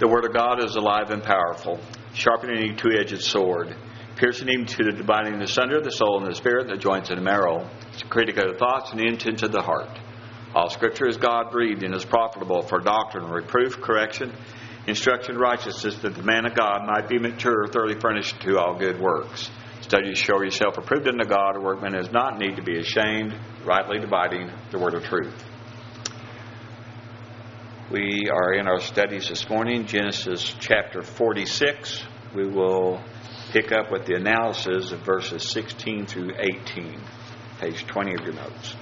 The Word of God is alive and powerful, sharpening any two-edged sword, piercing even to the dividing asunder of the soul and the spirit, the joints and the marrow. It's a critic of the thoughts and the intents of the heart. All Scripture is God-breathed and is profitable for doctrine, reproof, correction, instruction, righteousness, that the man of God might be mature, thoroughly furnished to all good works. Study to show yourself approved unto God, a workman does not need to be ashamed, rightly dividing the word of truth. We are in our studies this morning, Genesis chapter 46. We will pick up with the analysis of verses 16 through 18, page 20 of your notes.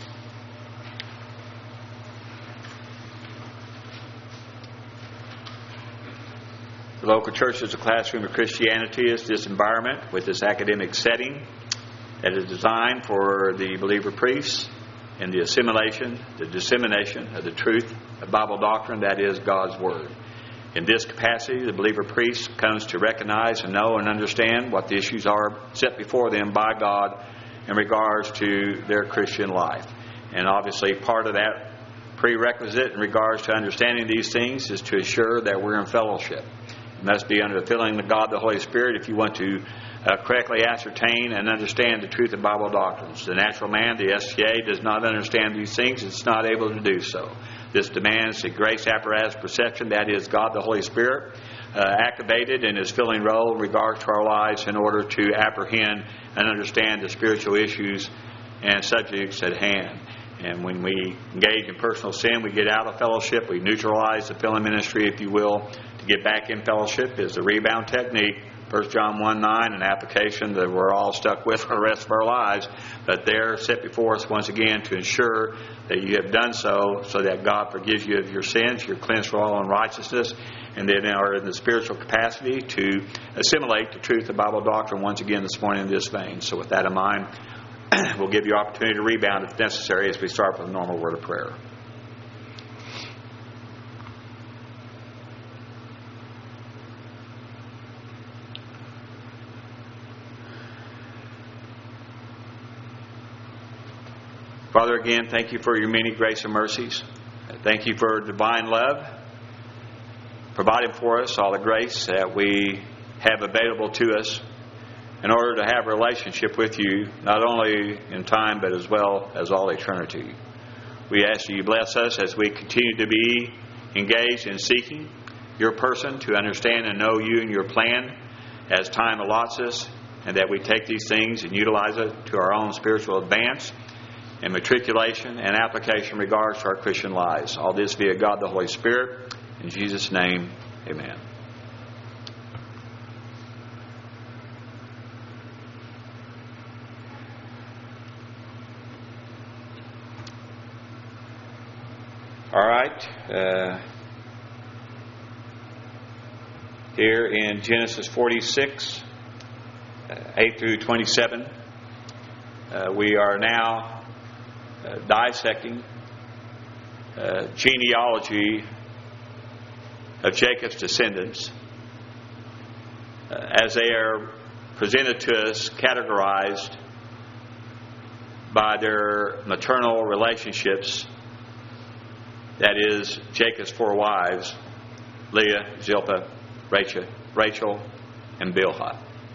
The local church is a classroom of Christianity. Is this environment with this academic setting that is designed for the believer priests in the assimilation, the dissemination of the truth of Bible doctrine, that is God's Word. In this capacity, the believer priest comes to recognize and know and understand what the issues are set before them by God in regards to their Christian life. And obviously part of that prerequisite in regards to understanding these things is to assure that we're in fellowship. It must be under the filling of God the Holy Spirit if you want to correctly ascertain and understand the truth of Bible doctrines. The natural man, the SCA, does not understand these things. It's not able to do so. This demands the grace apparatus perception, that is God the Holy Spirit, activated in His filling role in regards to our lives in order to apprehend and understand the spiritual issues and subjects at hand. And when we engage in personal sin, we get out of fellowship. We neutralize the filling ministry, if you will. To get back in fellowship is the rebound technique. 1 John 1:9, an application that we're all stuck with for the rest of our lives. But they're set before us once again to ensure that you have done so that God forgives you of your sins, you're cleansed from all unrighteousness, and then are in the spiritual capacity to assimilate the truth of Bible doctrine once again this morning in this vein. So with that in mind, we'll give you opportunity to rebound if necessary as we start with a normal word of prayer. Father, again, thank you for your many grace and mercies. Thank you for divine love, providing for us all the grace that we have available to us in order to have a relationship with you, not only in time but as well as all eternity. We ask that you bless us as we continue to be engaged in seeking your person, to understand and know you and your plan as time allots us, and that we take these things and utilize it to our own spiritual advance and matriculation and application in regards to our Christian lives. All this via God the Holy Spirit. In Jesus' name, amen. All right. Here in Genesis 46, 8 through 27, we are now dissecting genealogy of Jacob's descendants as they are presented to us, categorized by their maternal relationships. That is Jacob's 4 wives, Leah, Zilpah, Rachel, and Bilhah.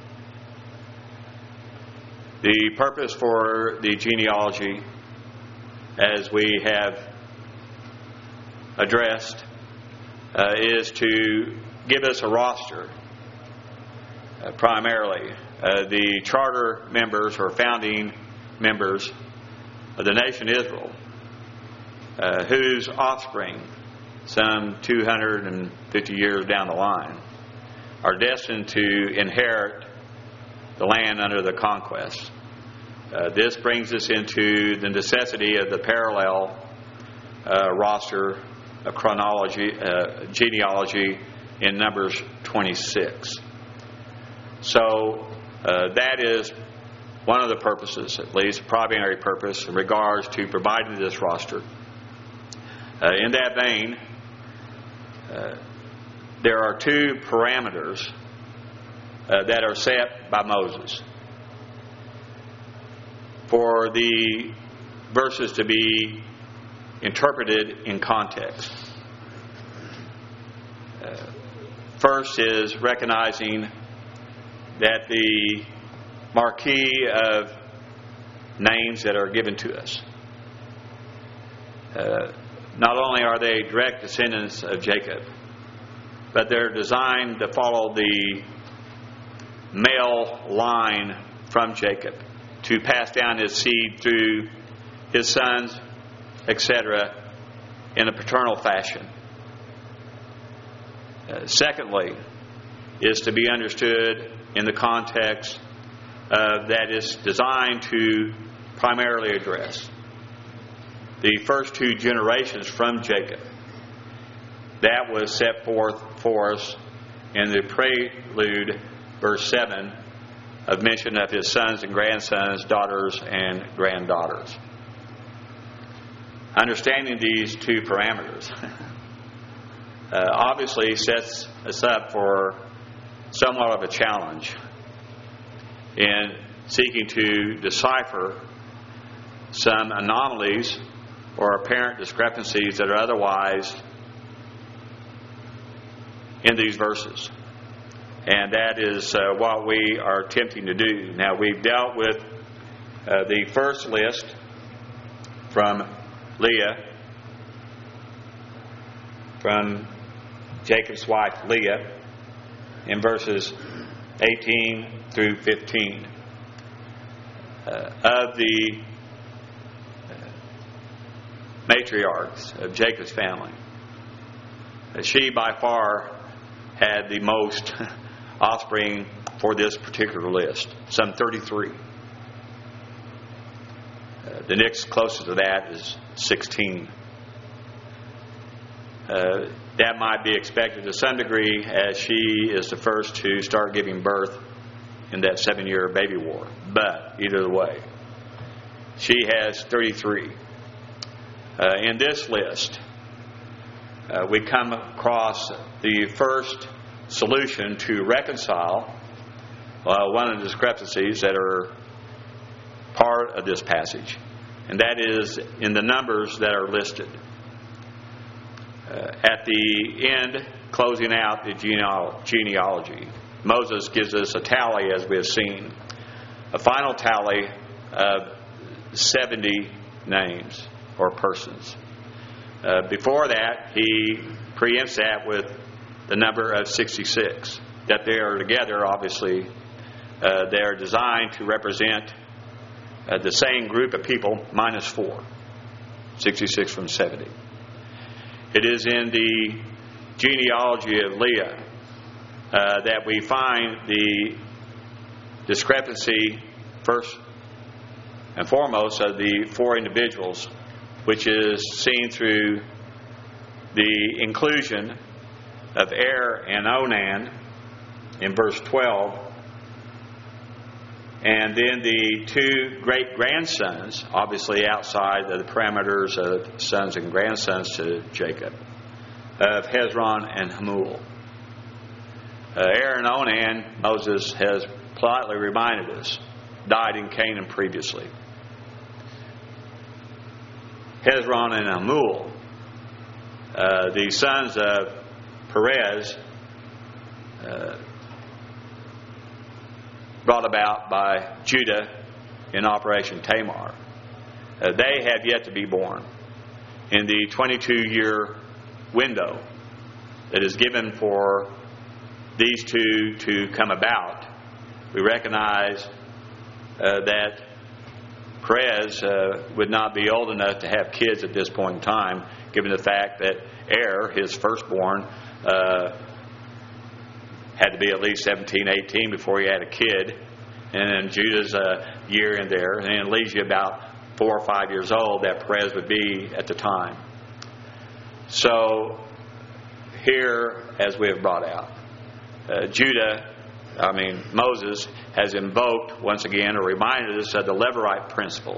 The purpose for the genealogy, as we have addressed, is to give us a roster, primarily. The charter members or founding members of the nation Israel, whose offspring, some 250 years down the line, are destined to inherit the land under the conquest. This brings us into the necessity of the parallel roster of chronology, genealogy in Numbers 26. So that is one of the purposes, at least primary purpose, in regards to providing this roster. In that vein, there are 2 parameters that are set by Moses for the verses to be interpreted in context. First is recognizing that the marquee of names that are given to us, not only are they direct descendants of Jacob, but they're designed to follow the male line from Jacob, to pass down his seed through his sons, etc., in a paternal fashion. Secondly, is to be understood in the context that is designed to primarily address the first two generations from Jacob. That was set forth for us in the prelude, verse 7, of mention of his sons and grandsons, daughters and granddaughters. Understanding these two parameters obviously sets us up for somewhat of a challenge in seeking to decipher some anomalies or apparent discrepancies that are otherwise in these verses. And that is what we are attempting to do. Now, we've dealt with the first list from Leah, from Jacob's wife Leah, in verses 18 through 15 of the matriarchs of Jacob's family. She by far had the most offspring for this particular list, some 33. The next closest to that is 16. That might be expected to some degree, as she is the first to start giving birth in that 7-year baby war. But either way, she has 33. In this list, we come across the first solution to reconcile one of the discrepancies that are part of this passage, and that is in the numbers that are listed. At the end, closing out the genealogy, Moses gives us a tally, as we have seen, a final tally of 70 names or persons. Before that, he preempts that with the number of 66. That they are together, obviously, they are designed to represent the same group of people minus 4. 66 from 70. It is in the genealogy of Leah that we find the discrepancy, first and foremost, of the 4 individuals, which is seen through the inclusion of Er and Onan in verse 12, and then the 2 great-grandsons, obviously outside of the parameters of sons and grandsons to Jacob, of Hezron and Hamul. Er and Onan, Moses has politely reminded us, died in Canaan previously. Hezron and Hamul, the sons of Perez, brought about by Judah in Operation Tamar. They have yet to be born. In the 22-year window that is given for these two to come about, we recognize that Perez would not be old enough to have kids at this point in time, given the fact that Er, his firstborn, had to be at least 17, 18 before he had a kid. And then Judah's a year in there. And it leaves you about 4 or 5 years old that Perez would be at the time. So here, as we have brought out, Moses has invoked, once again, or reminded us of the Levirate principle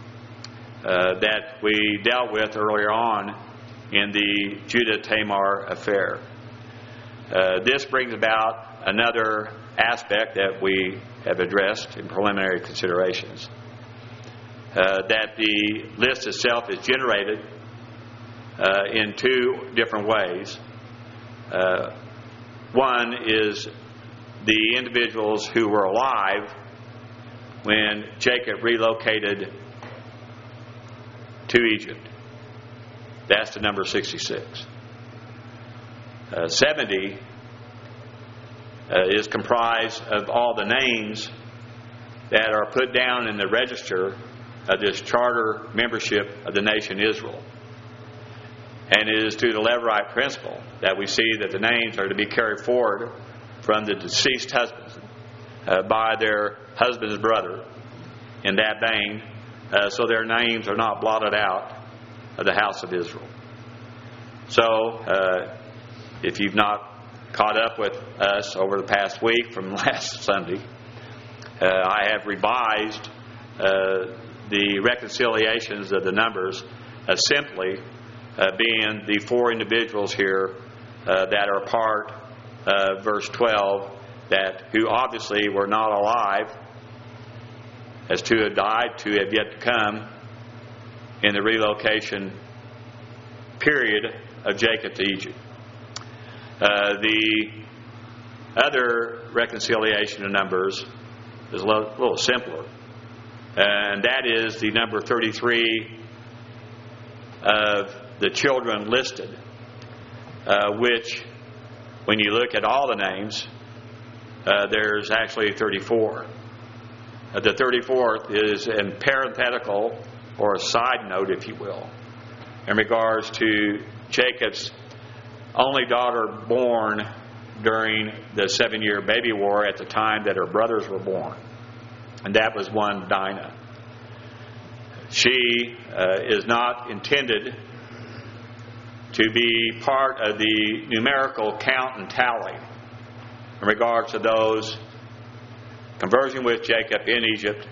that we dealt with earlier on in the Judah-Tamar affair. This brings about another aspect that we have addressed in preliminary considerations. That the list itself is generated in 2 different ways. One is the individuals who were alive when Jacob relocated to Egypt. That's the number 66. 70 is comprised of all the names that are put down in the register of this charter membership of the nation Israel. And it is through the Levirate principle that we see that the names are to be carried forward from the deceased husbands by their husband's brother in that vein, so their names are not blotted out of the house of Israel. So, if you've not caught up with us over the past week from last Sunday, I have revised the reconciliations of the numbers as simply being the four individuals here that are part of verse 12, who obviously were not alive, as two have died, two have yet to come in the relocation period of Jacob to Egypt. The other reconciliation of numbers is a little simpler, and that is the number 33 of the children listed, which, when you look at all the names, there's actually 34. The 34th is in parenthetical, or a side note, if you will, in regards to Jacob's only daughter born during the 7-year baby war at the time that her brothers were born. And that was one Dinah. She is not intended to be part of the numerical count and tally in regards to those conversing with Jacob in Egypt,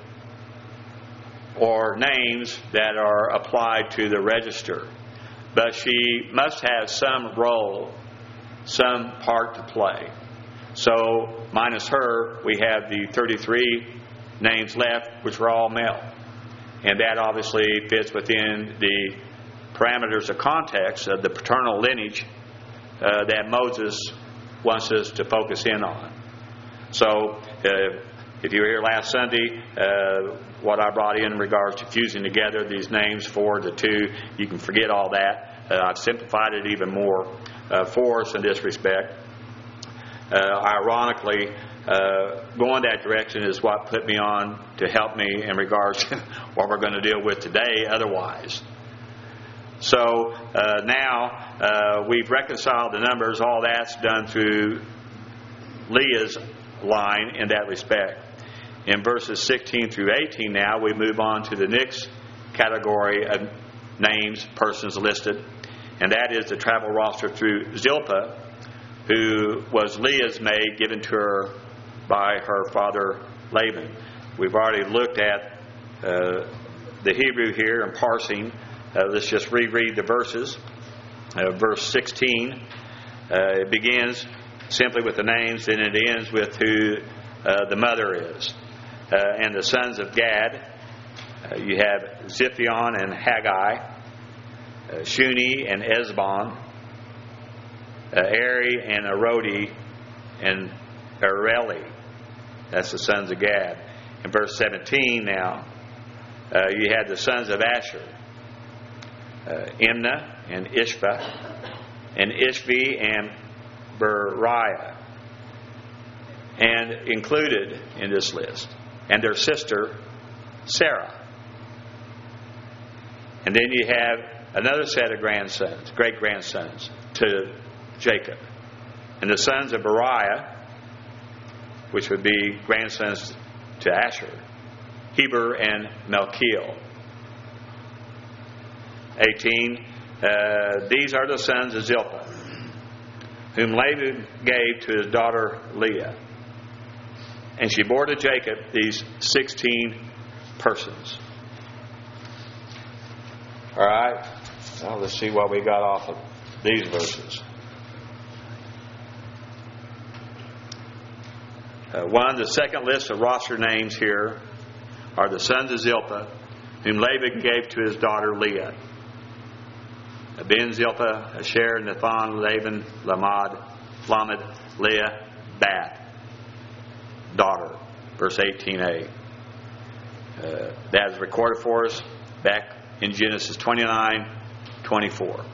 or names that are applied to the register. But she must have some role, some part to play. So, minus her, we have the 33 names left, which were all male. And that obviously fits within the parameters of context of the paternal lineage that Moses wants us to focus in on. So, if you were here last Sunday, what I brought in regards to fusing together these names, 4 to 2, you can forget all that. I've simplified it even more for us in this respect. Ironically, going that direction is what put me on to help me in regards to what we're going to deal with today otherwise. So now we've reconciled the numbers. All that's done through Leah's line in that respect. In verses 16 through 18 now, we move on to the next category of names, persons listed, and that is the travel roster through Zilpah, who was Leah's maid given to her by her father Laban. We've already looked at the Hebrew here and parsing. Let's just reread the verses. Verse 16, it begins simply with the names, and it ends with who the mother is. And the sons of Gad, you have Ziphion and Haggai, Shuni and Esbon, Eri and Arodi, and Areli. That's the sons of Gad. In verse 17 now, you had the sons of Asher, Imnah and Ishva, and Ishvi and Beriah, and included in this list, and their sister Sarah. And then you have another set of grandsons, great-grandsons to Jacob. And the sons of Beriah, which would be grandsons to Asher, Heber and Melchiel. 18, these are the sons of Zilpah, whom Laban gave to his daughter Leah. And she bore to Jacob these 16 persons. All right. Well, let's see what we got off of these verses. The second list of roster names here are the sons of Zilpah, whom Laban gave to his daughter Leah. Ben, Zilpah, Asher, Nathan, Laban, Lamad, Lamed, Leah, Bath, daughter. Verse 18a. That is recorded for us back in Genesis 29:24.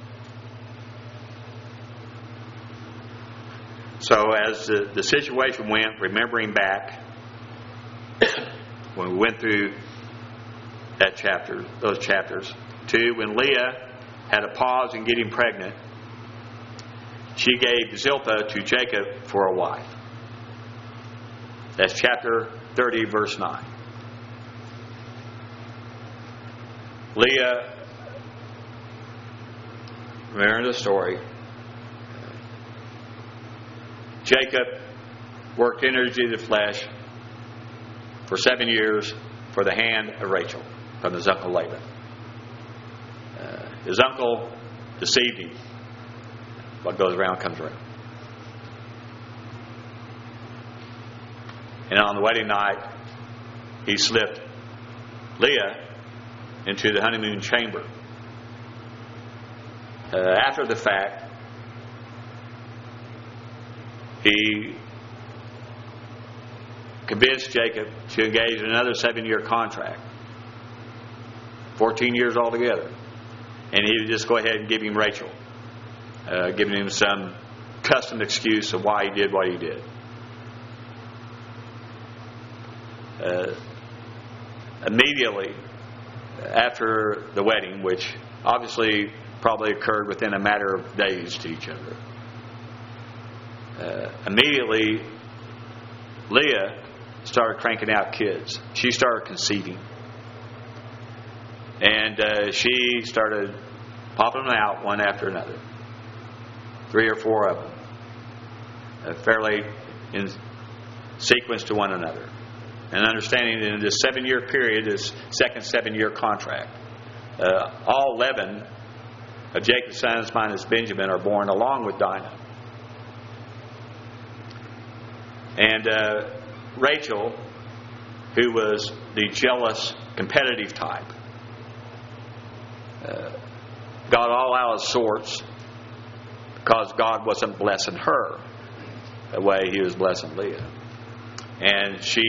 So as the situation went, remembering back when we went through that chapter, those chapters, to when Leah had a pause in getting pregnant, she gave Zilpah to Jacob for a wife. That's chapter 30, verse 9. Leah, remember the story, Jacob worked energy of the flesh for 7 years for the hand of Rachel from his uncle Laban. His uncle deceived him. What goes around comes around. And on the wedding night, he slipped Leah into the honeymoon chamber. After the fact, he convinced Jacob to engage in another 7-year contract. 14 years altogether. And he would just go ahead and give him Rachel. Giving him some custom excuse of why he did what he did. Immediately after the wedding, which obviously probably occurred within a matter of days to each other, immediately Leah started cranking out kids. She started conceiving. And she started popping them out one after another. 3 or 4 of them. Fairly in sequence to one another. And understanding that in this 7-year period, this second 7-year contract, all 11 of Jacob's sons minus Benjamin are born along with Dinah. And Rachel, who was the jealous, competitive type, got all out of sorts because God wasn't blessing her the way He was blessing Leah. And she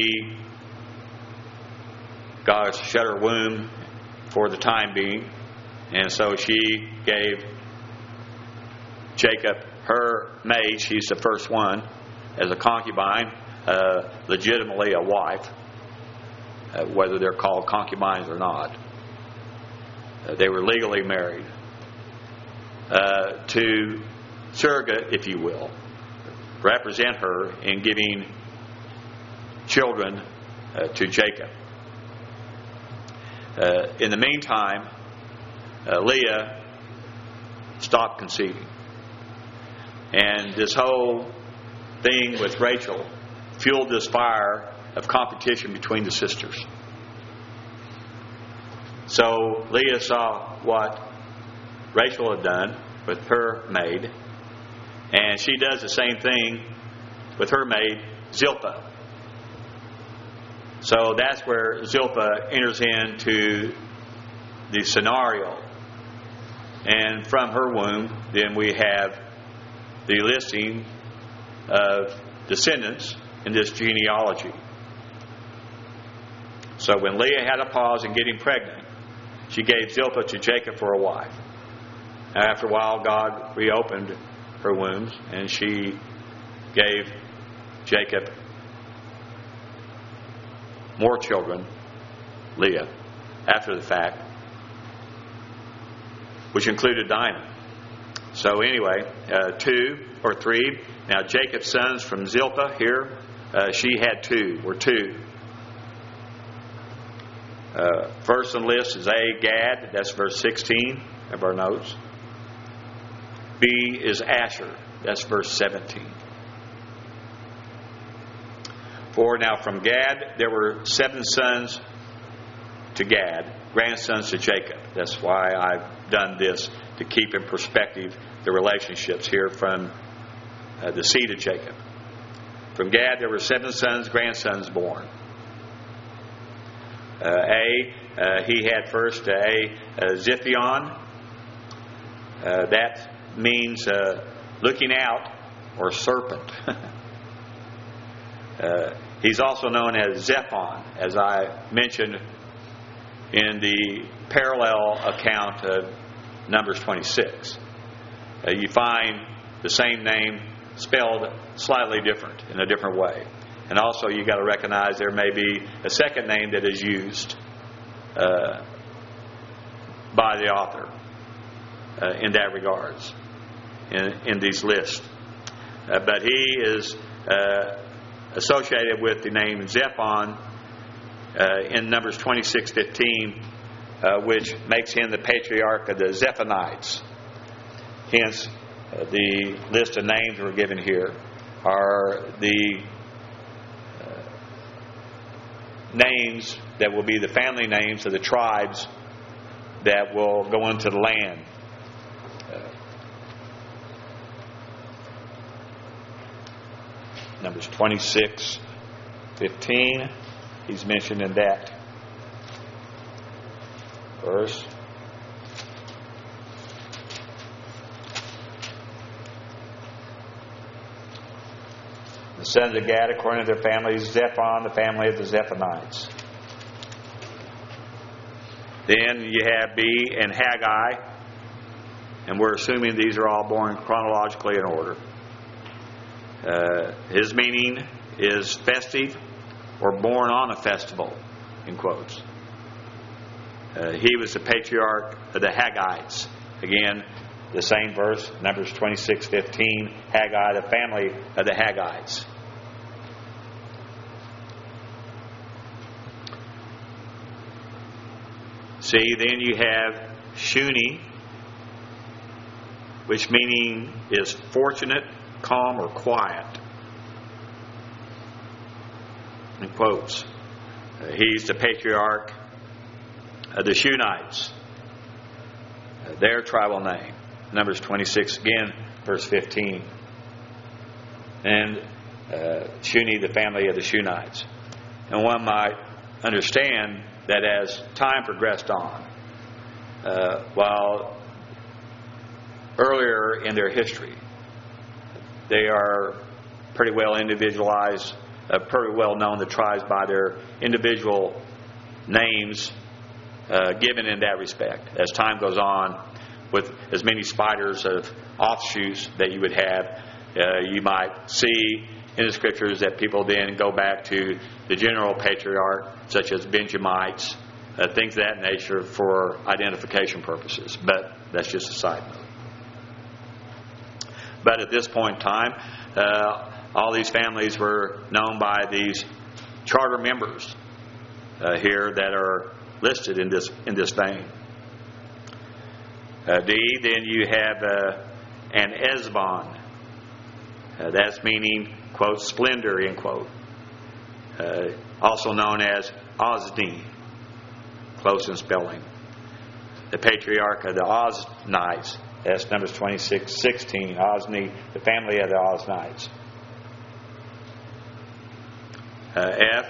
God shut her womb for the time being, and so she gave Jacob her maid. She's the first one as a concubine, legitimately a wife, whether they're called concubines or not. They were legally married to surrogate, if you will, represent her in giving children to Jacob. In the meantime, Leah stopped conceiving. And this whole thing with Rachel fueled this fire of competition between the sisters. So Leah saw what Rachel had done with her maid, and she does the same thing with her maid, Zilpah. So that's where Zilpah enters into the scenario. And from her womb, then we have the listing of descendants in this genealogy. So when Leah had a pause in getting pregnant, she gave Zilpah to Jacob for a wife. After a while, God reopened her wombs, and she gave Jacob more children, Leah, after the fact, which included Dinah. So anyway, 2 or 3. Now Jacob's sons from Zilpah here, she had 2, were 2. First on the list is A, Gad, that's verse 16 of our notes. B is Asher, that's verse 17. For now from Gad there were 7 sons to Gad, grandsons to Jacob. That's why I've done this, to keep in perspective the relationships here from the seed of Jacob. From Gad there were 7 sons, grandsons born. He had first Ziphion. That means looking out or serpent. He's also known as Zephon, as I mentioned in the parallel account of Numbers 26. You find the same name spelled slightly different, in a different way. And also you got to recognize there may be a second name that is used by the author in that regards, in these lists. But he is associated with the name Zephon in Numbers 26:15, which makes him the patriarch of the Zephonites. Hence, the list of names we're given here are the names that will be the family names of the tribes that will go into the land. Numbers 26:15, he's mentioned in that verse. The sons of Gad, according to their families, Zephon, the family of the Zephonites. Then you have B and Haggai, and we're assuming these are all born chronologically in order. His meaning is festive or born on a festival, in quotes. He was the patriarch of the Haggites. Again, the same verse, Numbers 26:15, Haggai, the family of the Haggites. See, then you have Shuni, which meaning is fortunate, calm, or quiet. In quotes. He's the patriarch of the Shunites. Their tribal name. Numbers 26 again, verse 15. And Shuni, the family of the Shunites. And one might understand that as time progressed on, while earlier in their history, they are pretty well individualized, pretty well known, the tribes, by their individual names given in that respect. As time goes on, with as many spiders of offshoots that you would have, you might see in the scriptures that people then go back to the general patriarch, such as Benjamites, things of that nature for identification purposes. But that's just a side note. But at this point in time, all these families were known by these charter members here that are listed in this vein. D, then you have an Ezbon. That's meaning, quote, splendor, end quote. Also known as Ozni, close in spelling. The patriarch of the Oznites. That's Numbers 26:16. Ozni, the family of the Oznites. F.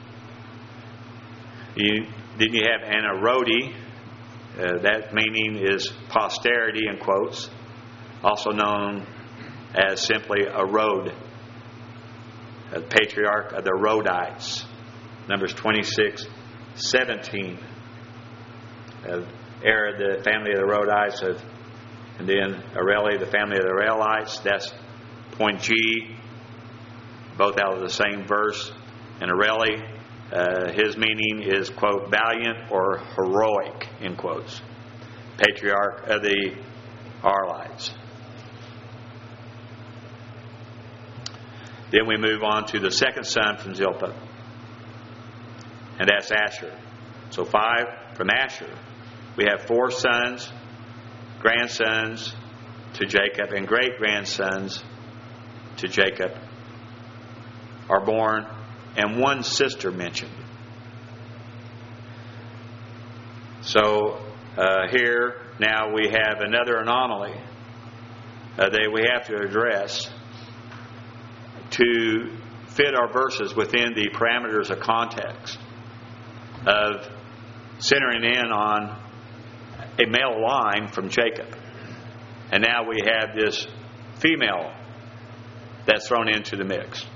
Then you have an Arodi. That meaning is posterity, in quotes. Also known as simply a road. The patriarch of the Rodites. Numbers 26:17. The family of the Rodites. And then Areli, the family of the Arelites. That's point G. Both out of the same verse. And Areli, his meaning is, quote, valiant or heroic, in quotes. Patriarch of the Arelites. Then we move on to the second son from Zilpah. And that's Asher. So 5 from Asher. We have 4 sons, grandsons to Jacob, and great-grandsons to Jacob are born, and 1 sister mentioned. So here now we have another anomaly that we have to address to fit our verses within the parameters of context of centering in on a male line from Jacob. And now we have this female that's thrown into the mix.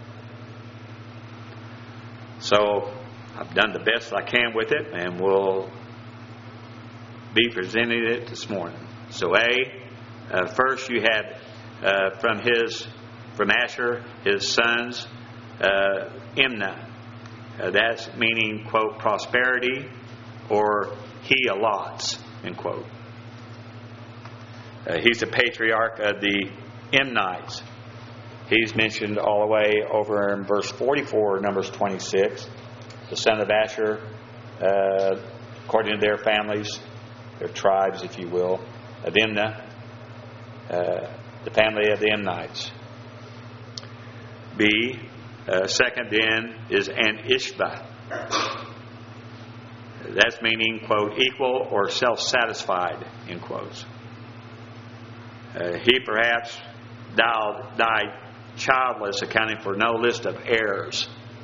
So I've done the best I can with it, and we'll be presenting it this morning. So first you have from Asher, his sons, Imnah. That's meaning, quote, prosperity, or he allots, end quote. He's the patriarch of the Imnites. He's mentioned all the way over in verse 44, Numbers 26. The son of Asher, according to their families, their tribes, if you will, of Imnah, the family of the Imnites. Second then is An-Ishbah. That's meaning, quote, equal or self-satisfied, end quotes. He perhaps died childless, accounting for no list of heirs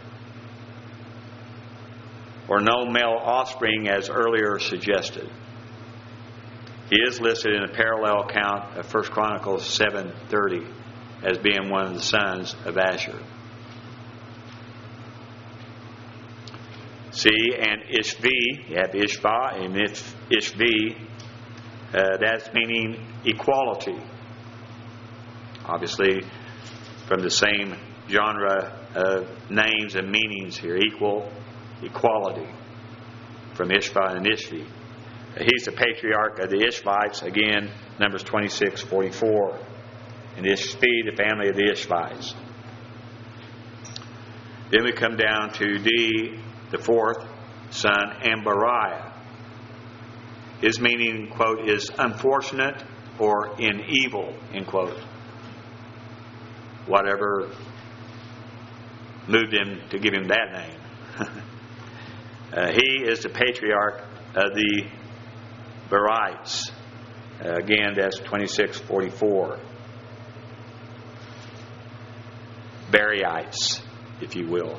or no male offspring as earlier suggested. He is listed in a parallel account of 1 Chronicles 7:30 as being one of the sons of Asher. And Ishvi, you have Ishbah and Ishvi, that's meaning equality. Obviously, from the same genre of names and meanings here, equality, from Ishbah and Ishvi. He's the patriarch of the Ishvites, again, Numbers 26:44. And Ishvi, the family of the Ishvites. Then we come down to the fourth son, Ambariah. His meaning, quote, is unfortunate or in evil, end quote. Whatever moved him to give him that name. He is the patriarch of the Barites. Again, that's 26:44. Bariites, if you will.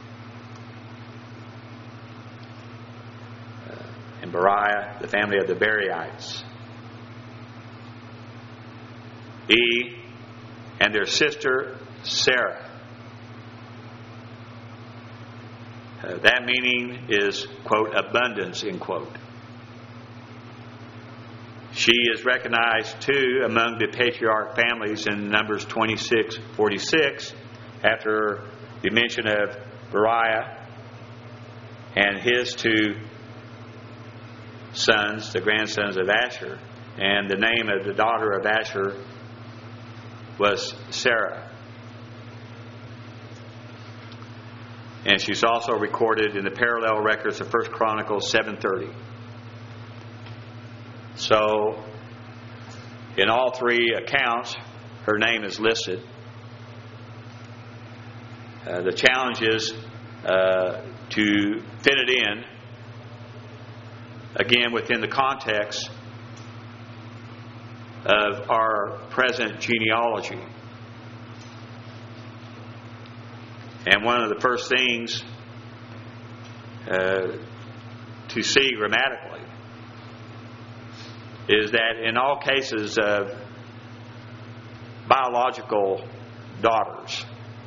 And Bariah, the family of the Bariites. And their sister Sarah. That meaning is, quote, abundance, end quote. She is recognized too among the patriarch families in Numbers 26:46 after the mention of Bariah and his two sons, the grandsons of Asher, and the name of the daughter of Asher was Sarah. And she's also recorded in the parallel records of 1 Chronicles 7:30. So, in all three accounts, her name is listed. The challenge is to fit it in, again, within the context of our present genealogy. And one of the first things to see grammatically is that in all cases of biological daughters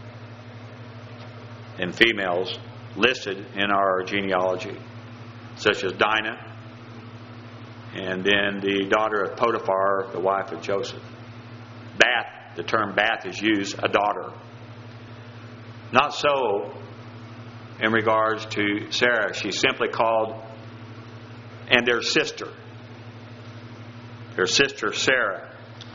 and females listed in our genealogy, such as Dinah, and then the daughter of Potiphar, the wife of Joseph. Bath, the term Bath is used, a daughter. Not so in regards to Sarah. She's simply called, and their sister Sarah.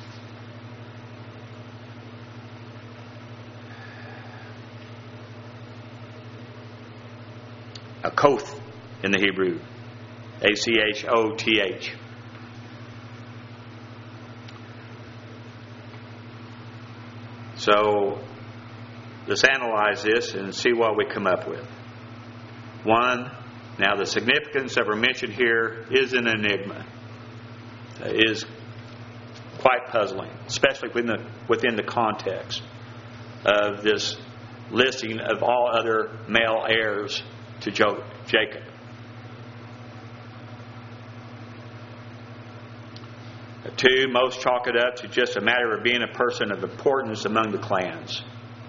Akoth in the Hebrew. Achoth. So let's analyze this and see what we come up with. One, now the significance of her mention here is an enigma. Is quite puzzling, especially within the context of this listing of all other male heirs to Jacob. Two, most chalk it up to just a matter of being a person of importance among the clans,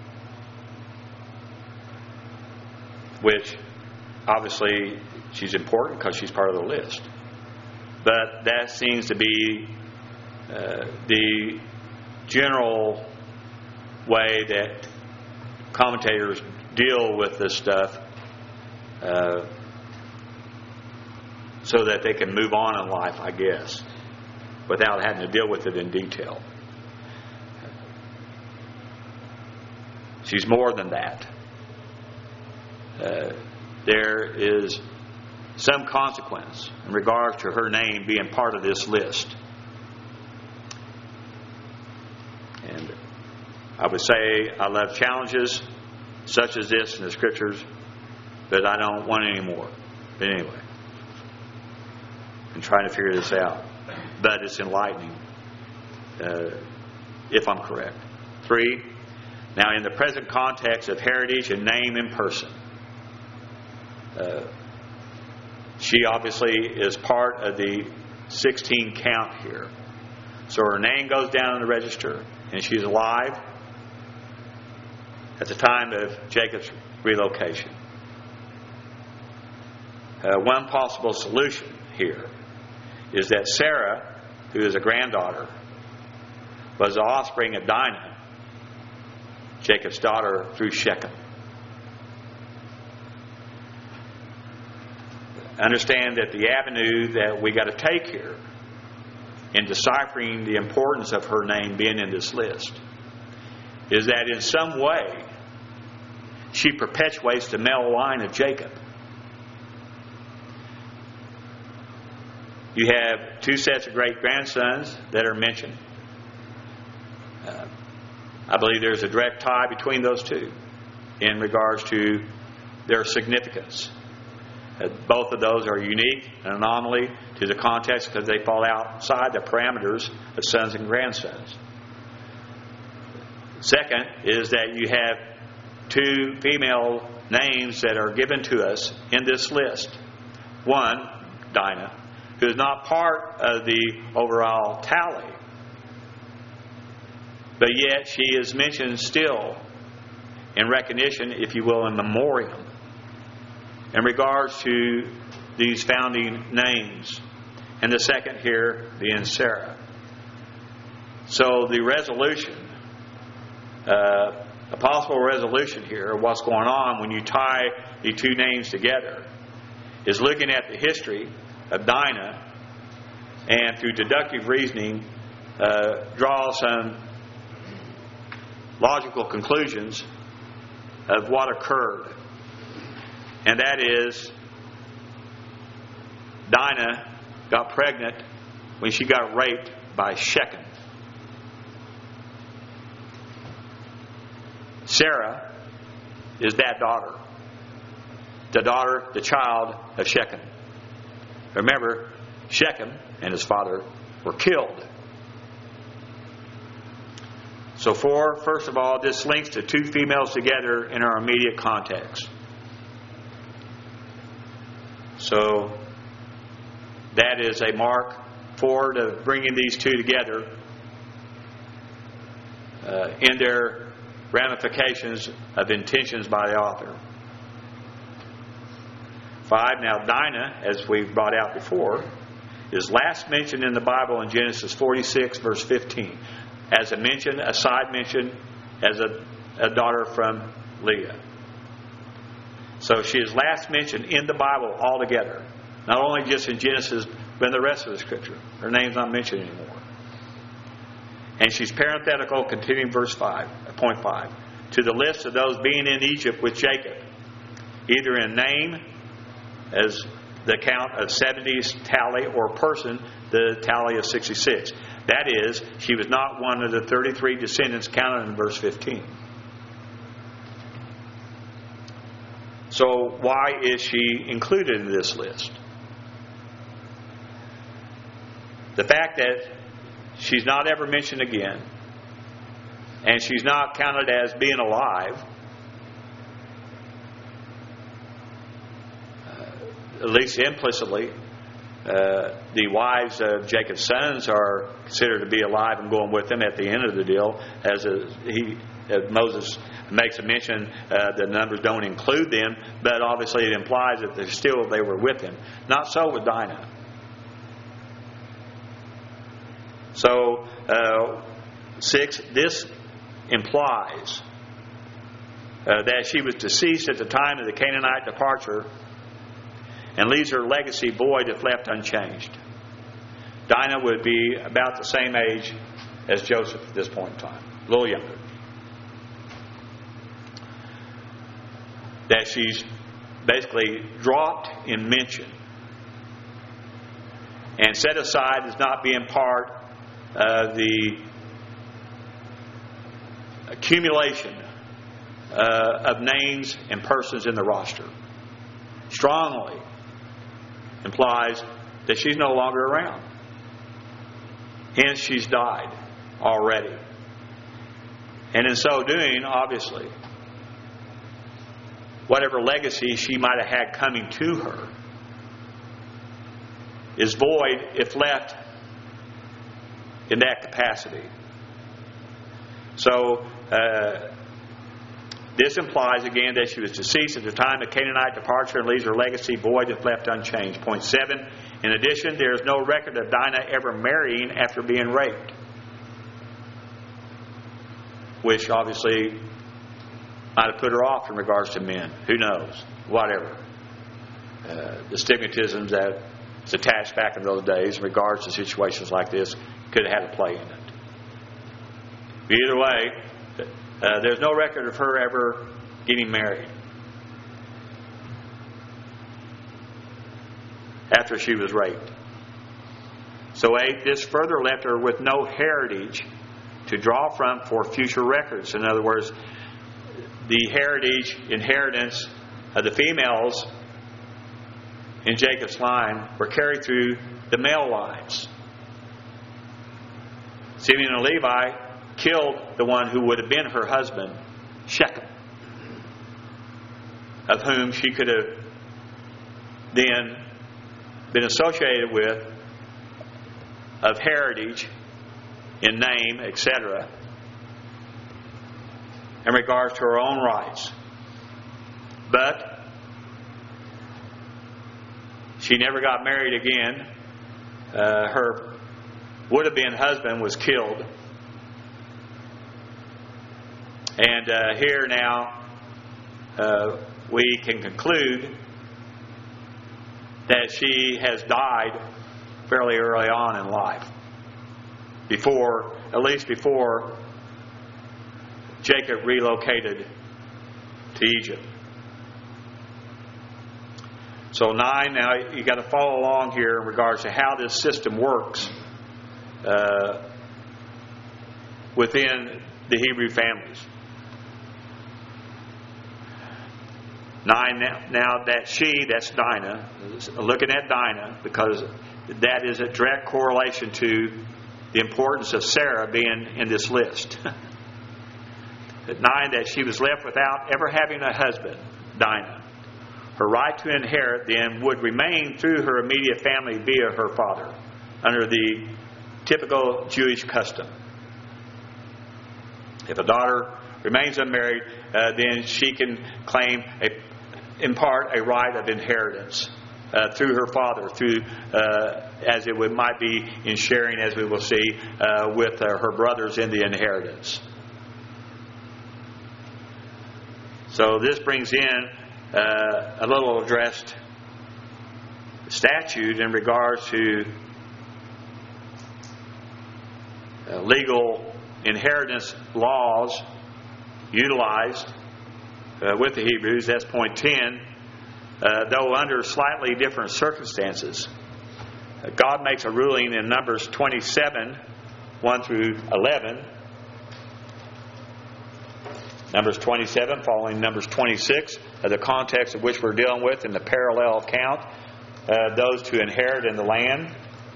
which obviously she's important because she's part of the list. But that seems to be the general way that commentators deal with this stuff, so that they can move on in life, I guess, without having to deal with it in detail. She's more than that. There is some consequence in regards to her name being part of this list. And I would say I love challenges such as this in the Scriptures, but I don't want any more. But anyway, I'm trying to figure this out. But it's enlightening, if I'm correct. 3, now in the present context of heritage and name and person, she obviously is part of the 16 count here. So her name goes down in the register, and she's alive at the time of Jacob's relocation. One possible solution here is that Sarah, who is a granddaughter, was the offspring of Dinah, Jacob's daughter, through Shechem. Understand that the avenue that we got to take here in deciphering the importance of her name being in this list is that in some way she perpetuates the male line of Jacob. You have 2 sets of great-grandsons that are mentioned. I believe there's a direct tie between those two in regards to their significance. Both of those are unique, an anomaly to the context because they fall outside the parameters of sons and grandsons. Second is that you have 2 female names that are given to us in this list. One, Dinah, who is not part of the overall tally, but yet she is mentioned still in recognition, if you will, in memoriam, in regards to these founding names. And the second here being Sarah. So the resolution, a possible resolution here of what's going on when you tie the 2 names together is looking at the history of Dinah and through deductive reasoning draw some logical conclusions of what occurred. And that is, Dinah got pregnant when she got raped by Shechem. Sarah is that daughter. The child of Shechem. Remember, Shechem and his father were killed. So first of all, this links the 2 females together in our immediate context. So that is a mark forward of bringing these 2 together in their ramifications of intentions by the author. 5, now Dinah, as we've brought out before, is last mentioned in the Bible in Genesis 46, verse 15, as a side mention, as a daughter from Leah. So she is last mentioned in the Bible altogether. Not only just in Genesis, but in the rest of the Scripture. Her name's not mentioned anymore. And she's parenthetical, continuing verse 5, point 5, to the list of those being in Egypt with Jacob, either in name, as the count of 70's tally, or person, the tally of 66. That is, she was not one of the 33 descendants counted in verse 15. So why is she included in this list? The fact that she's not ever mentioned again, and she's not counted as being alive, at least implicitly, the wives of Jacob's sons are considered to be alive and going with him at the end of the deal, as Moses makes a mention. The numbers don't include them, but obviously it implies that they were with him. Not so with Dinah. So 6, this implies that she was deceased at the time of the Canaanite departure and leaves her legacy void if left unchanged. Dinah would be about the same age as Joseph at this point in time, a little younger. That she's basically dropped in mention and set aside as not being part of the accumulation of names and persons in the roster. Strongly implies that she's no longer around. Hence, she's died already. And in so doing, obviously, whatever legacy she might have had coming to her is void if left in that capacity. So, this implies again that she was deceased at the time of Canaanite departure and leaves her legacy void if left unchanged. Point 7. In addition, there is no record of Dinah ever marrying after being raped, which obviously might have put her off in regards to men. Who knows? Whatever. The stigmatism that was attached back in those days in regards to situations like this could have had a play in it. Either way, there's no record of her ever getting married after she was raped. So 8, this further left her with no heritage to draw from for future records. In other words, the inheritance of the females in Jacob's line were carried through the male lines. Simeon and Levi killed the one who would have been her husband, Shechem, of whom she could have then been associated with, of heritage, in name, etc., in regards to her own rights. But she never got married again. Her would-have-been husband was killed. And here now we can conclude that she has died fairly early on in life. At least before Jacob relocated to Egypt. So 9, now you got to follow along here in regards to how this system works within the Hebrew families. 9, now that that's Dinah, looking at Dinah, because that is a direct correlation to the importance of Sarah being in this list. 9, that she was left without ever having a husband, Dinah. Her right to inherit then would remain through her immediate family via her father, under the typical Jewish custom. If a daughter remains unmarried, then she can claim, in part, a right of inheritance through her father, as it might be in sharing, as we will see, with her brothers in the inheritance. So this brings in a little addressed statute in regards to legal inheritance laws utilized with the Hebrews. That's point 10. Though under slightly different circumstances, God makes a ruling in Numbers 27, 1 through 11. Numbers 27 following Numbers 26, the context of which we're dealing with in the parallel account, those to inherit in the land.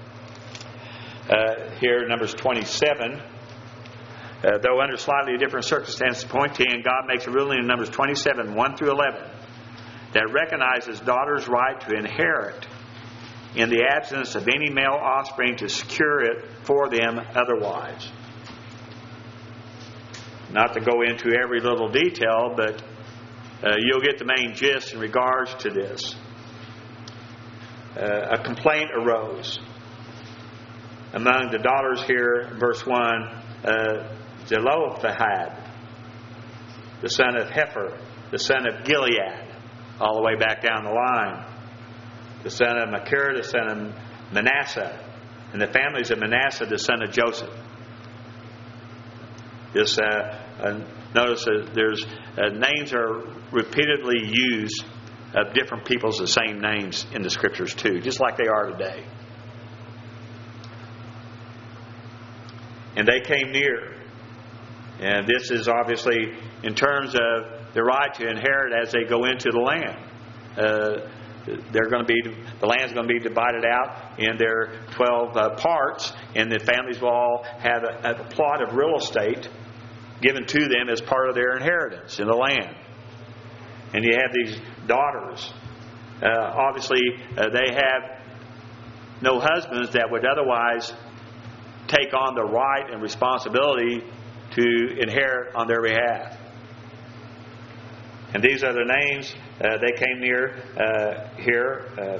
Here, Numbers 27, though under slightly different circumstances, point 10, God makes a ruling in Numbers 27, 1 through 11, that recognizes daughters' right to inherit in the absence of any male offspring to secure it for them otherwise. Not to go into every little detail, but you'll get the main gist in regards to this. A complaint arose among the daughters here, verse 1, Zelophehad, the son of Hepher, the son of Gilead, all the way back down the line, the son of Machir, the son of Manasseh, and the families of Manasseh, the son of Joseph. This notice that there's names are repeatedly used of different peoples, the same names in the Scriptures too, just like they are today. And they came near. And this is obviously in terms of the right to inherit as they go into the land. The land's going to be divided out in their 12 parts, and the families will all have a plot of real estate given to them as part of their inheritance in the land. And you have these daughters. Obviously, they have no husbands that would otherwise take on the right and responsibility to inherit on their behalf. And these are the names. They came near here.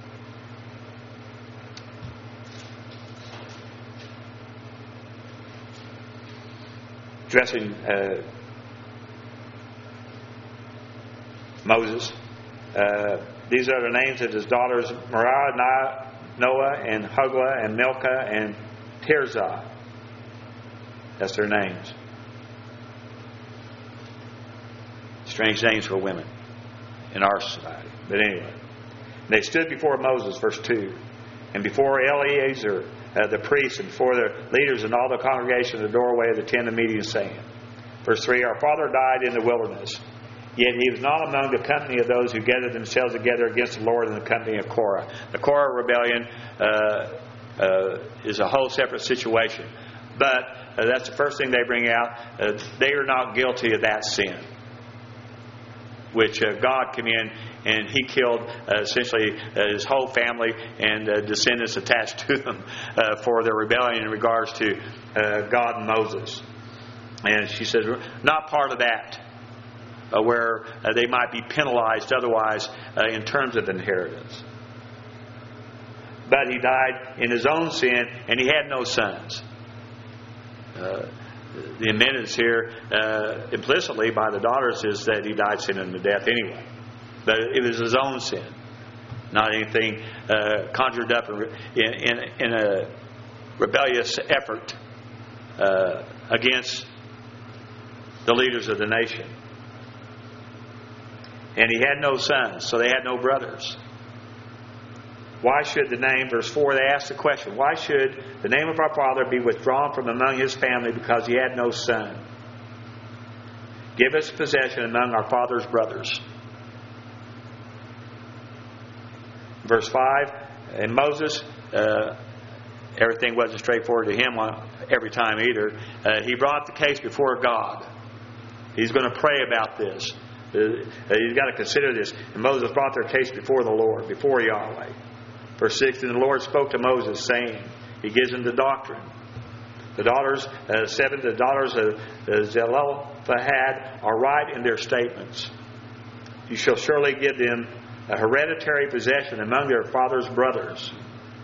Addressing Moses. These are the names of his daughters: Merah, Noah, and Hoglah, and Milcah, and Tirzah. That's their names. Strange names for women in our society. But anyway, they stood before Moses, verse 2, and before Eleazar, the priest, and before the leaders and all the congregation at the doorway of the tent of meeting, saying, verse 3, our father died in the wilderness, yet he was not among the company of those who gathered themselves together against the Lord in the company of Korah. The Korah rebellion is a whole separate situation. But that's the first thing they bring out. They are not guilty of that sin, which God came in and He killed essentially His whole family and descendants attached to them for their rebellion in regards to God and Moses. And she says, not part of that, where they might be penalized otherwise in terms of inheritance. But he died in his own sin, and he had no sons. The admittance here implicitly by the daughters is that he died sin unto death anyway. But it was his own sin, not anything conjured up in a rebellious effort against the leaders of the nation. And he had no sons, so they had no brothers. Why should the name, verse 4, they asked the question, why should the name of our father be withdrawn from among his family because he had no son? Give us possession among our father's brothers. Verse 5, and Moses, everything wasn't straightforward to him every time either. He brought the case before God. He's going to pray about this. You've got to consider this. And Moses brought their case before the Lord, before Yahweh. Verse 6, and the Lord spoke to Moses, saying, He gives him the doctrine. The daughters, the daughters of Zelophehad are right in their statements. You shall surely give them a hereditary possession among their father's brothers.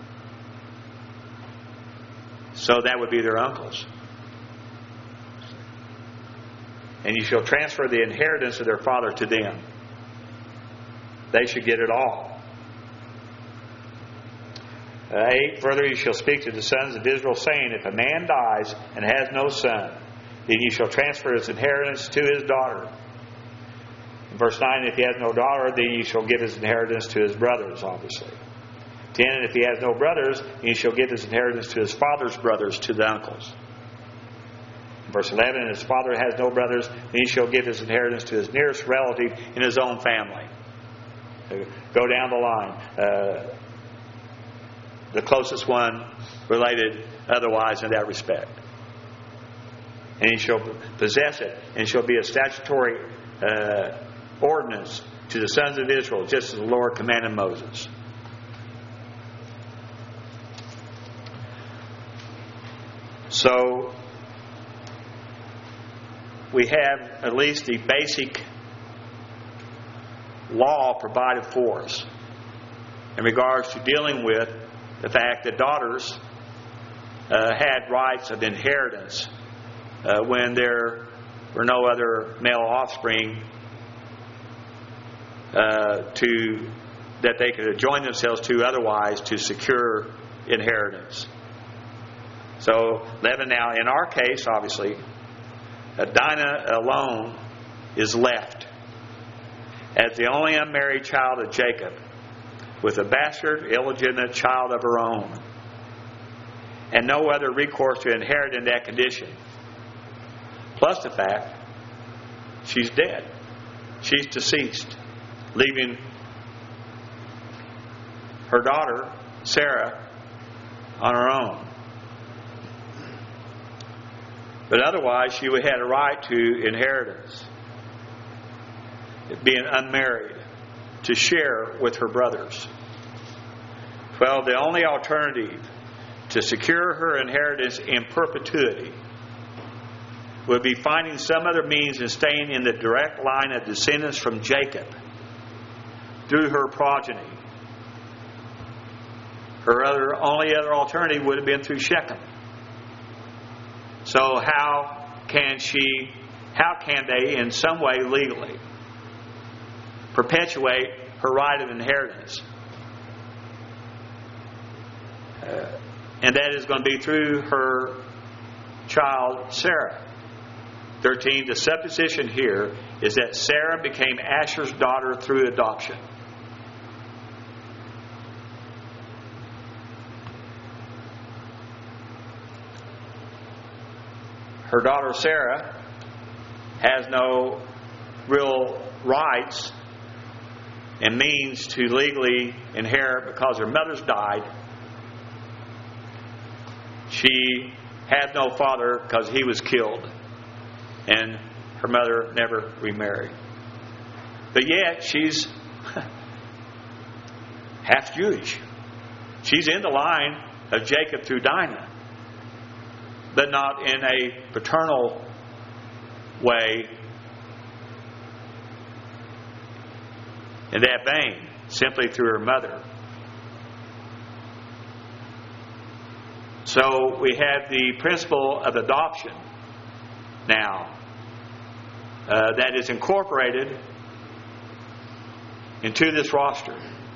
So that would be their uncles. And you shall transfer the inheritance of their father to them. They should get it all. 8, further you shall speak to the sons of Israel, saying, if a man dies and has no son, then you shall transfer his inheritance to his daughter. In verse 9, if he has no daughter, then you shall give his inheritance to his brothers, obviously. 10, and if he has no brothers, then you shall give his inheritance to his father's brothers, to the uncles. In verse 11, and if his father has no brothers, then he shall give his inheritance to his nearest relative in his own family. Go down the line. The closest one related otherwise in that respect. And he shall possess it, and it shall be a statutory ordinance to the sons of Israel, just as the Lord commanded Moses. So we have at least the basic law provided for us in regards to dealing with the fact that daughters had rights of inheritance when there were no other male offspring that they could join themselves to otherwise to secure inheritance. So, Levin, now in our case, obviously, Dinah alone is left as the only unmarried child of Jacob, with a bastard, illegitimate child of her own, and no other recourse to inherit in that condition. Plus the fact she's dead. She's deceased, leaving her daughter, Sarah, on her own. But otherwise, she would have had a right to inheritance, being unmarried, to share with her brothers. Well, the only alternative to secure her inheritance in perpetuity would be finding some other means of staying in the direct line of descendants from Jacob through her progeny. Her only other alternative would have been through Shechem. So how can they in some way legally perpetuate her right of inheritance? And that is going to be through her child Sarah. 13, the supposition here is that Sarah became Asher's daughter through adoption. Her daughter Sarah has no real rights and means to legally inherit because her mother's died. She had no father because he was killed, and her mother never remarried. But yet she's half Jewish. She's in the line of Jacob through Dinah, but not in a paternal way in that vein, simply through her mother. So we have the principle of adoption now that is incorporated into this roster.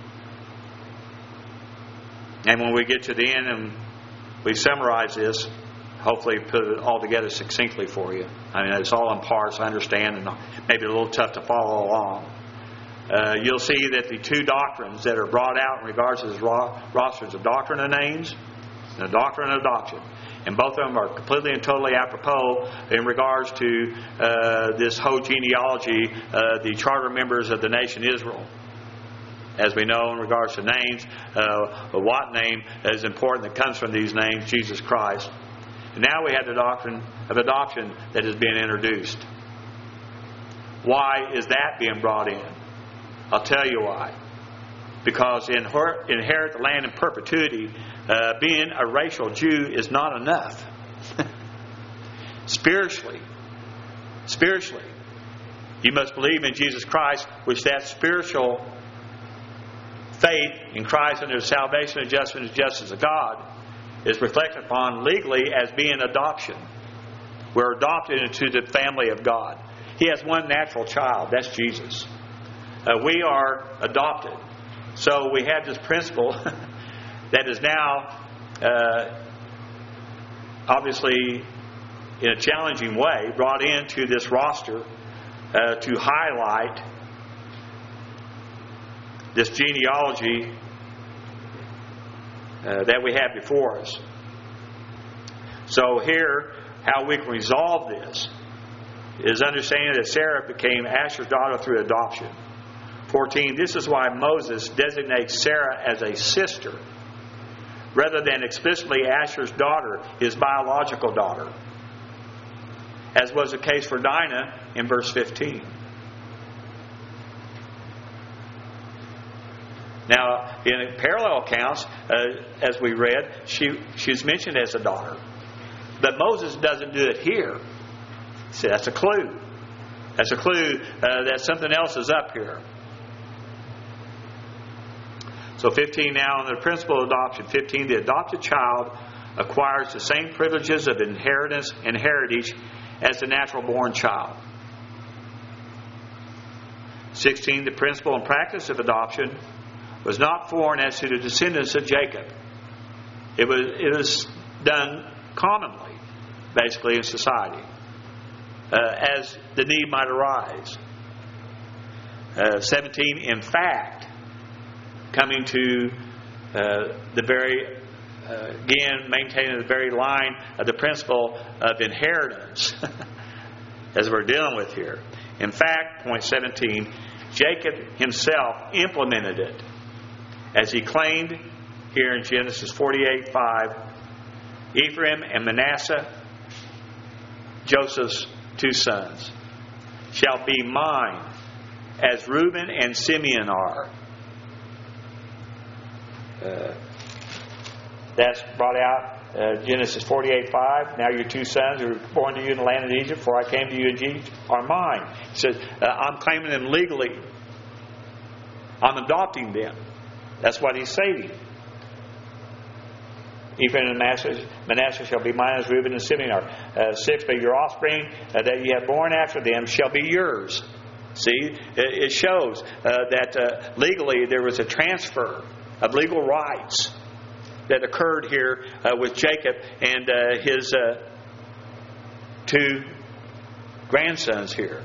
And when we get to the end and we summarize this, hopefully put it all together succinctly for you. I mean, it's all in parts, I understand, and maybe a little tough to follow along. You'll see that the two doctrines that are brought out in regards to this roster is the doctrine of names and the doctrine of adoption. And both of them are completely and totally apropos in regards to this whole genealogy, the charter members of the nation Israel. As we know in regards to names, what name is important that comes from these names? Jesus Christ. And now we have the doctrine of adoption that is being introduced. Why is that being brought in? I'll tell you why. Because inherit the land in perpetuity, being a racial Jew is not enough. Spiritually, you must believe in Jesus Christ, which that spiritual faith in Christ and the salvation and justice of God is reflected upon legally as being adoption. We're adopted into the family of God. He has one natural child, that's Jesus. We are adopted. So we have this principle that is now obviously in a challenging way brought into this roster to highlight this genealogy that we have before us. So here, how we can resolve this is understanding that Sarah became Asher's daughter through adoption. 14, this is why Moses designates Sarah as a sister rather than explicitly Asher's daughter, his biological daughter, as was the case for Dinah in verse 15. Now, in parallel accounts, as we read, she's mentioned as a daughter. But Moses doesn't do it here. See, that's a clue. That's a clue that something else is up here. So 15 now, on the principle of adoption. 15, the adopted child acquires the same privileges of inheritance and heritage as the natural born child. 16, the principle and practice of adoption was not foreign as to the descendants of Jacob. It was done commonly, basically, in society, as the need might arise. 17, in fact, coming to the very, again, maintaining the very line of the principle of inheritance, as we're dealing with here. In fact, point 17, Jacob himself implemented it, as he claimed here in Genesis 48:5, Ephraim and Manasseh, Joseph's two sons, shall be mine, as Reuben and Simeon are. That's brought out Genesis 48:5. Now your two sons who were born to you in the land of Egypt, before I came to you in Egypt, are mine. He says, I'm claiming them legally. I'm adopting them. That's what he's saying. Ephraim and Manasseh shall be mine, as Reuben and Simeon are. 6, but your offspring that you have born after them shall be yours. See, it shows that legally there was a transfer of legal rights that occurred here with Jacob and his two grandsons here.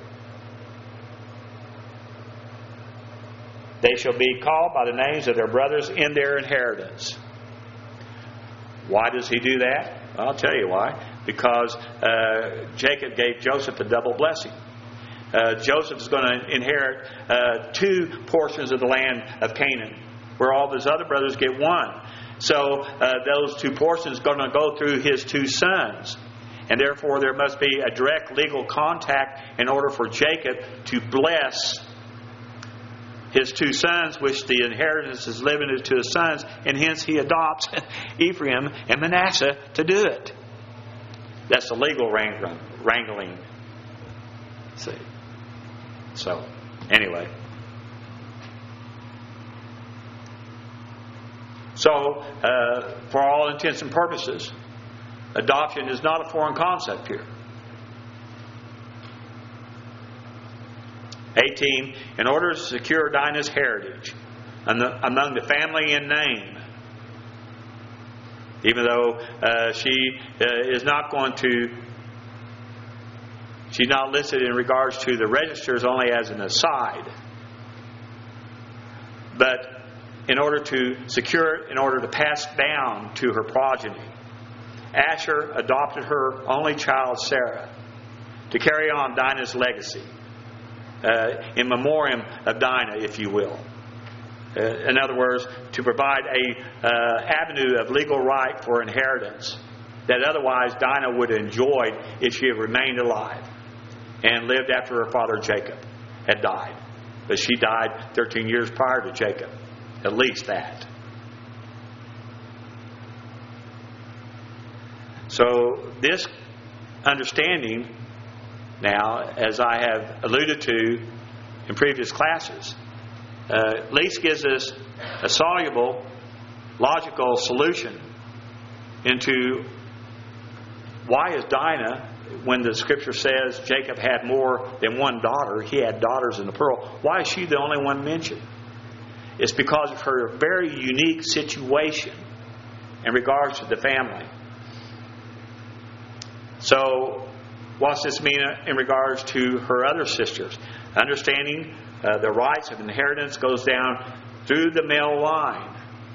They shall be called by the names of their brothers in their inheritance. Why does he do that? I'll tell you why. Because Jacob gave Joseph a double blessing. Joseph is going to inherit 2 portions of the land of Canaan, where all of his other brothers get 1. So those 2 portions are going to go through his 2 sons. And therefore there must be a direct legal contact in order for Jacob to bless his 2 sons, which the inheritance is limited to his sons, and hence he adopts Ephraim and Manasseh to do it. That's the legal wrangling. See. So, anyway. So, for all intents and purposes, adoption is not a foreign concept here. 18, in order to secure Dinah's heritage among the family in name, even though she is not going to, she's not listed in regards to the registers, only as an aside. But in order to secure it, in order to pass down to her progeny, Asher adopted her only child, Sarah, to carry on Dinah's legacy. In memoriam of Dinah, if you will. In other words, to provide a avenue of legal right for inheritance that otherwise Dinah would have enjoyed if she had remained alive and lived after her father Jacob had died. But she died 13 years prior to Jacob. At least that. So this understanding, now, as I have alluded to in previous classes, at least gives us a soluble, logical solution into why is Dinah, when the Scripture says Jacob had more than one daughter, he had daughters in the plural, why is she the only one mentioned? It's because of her very unique situation in regards to the family. So, what's this mean in regards to her other sisters? Understanding the rights of inheritance goes down through the male line.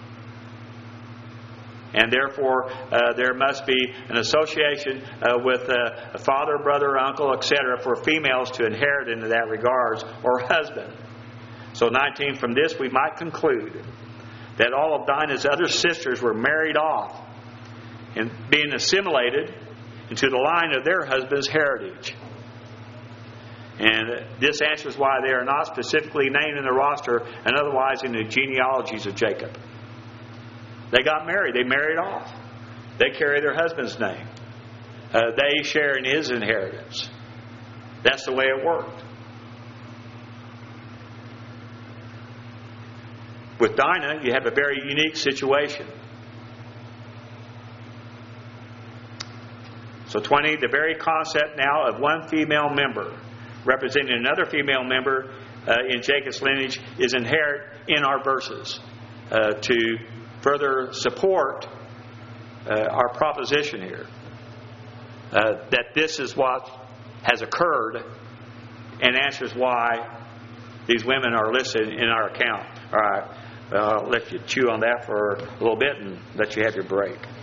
And therefore, there must be an association with a father, brother, uncle, etc. for females to inherit into that regards, or husband. So 19, from this we might conclude that all of Dinah's other sisters were married off and being assimilated into the line of their husband's heritage. And this answers why they are not specifically named in the roster and otherwise in the genealogies of Jacob. They got married. They married off. They carry their husband's name. they share in his inheritance. That's the way it worked. With Dinah, you have a very unique situation. So 20, the very concept now of one female member representing another female member in Jacob's lineage is inherent in our verses to further support our proposition here. That this is what has occurred and answers why these women are listed in our account. All right, I'll let you chew on that for a little bit and let you have your break.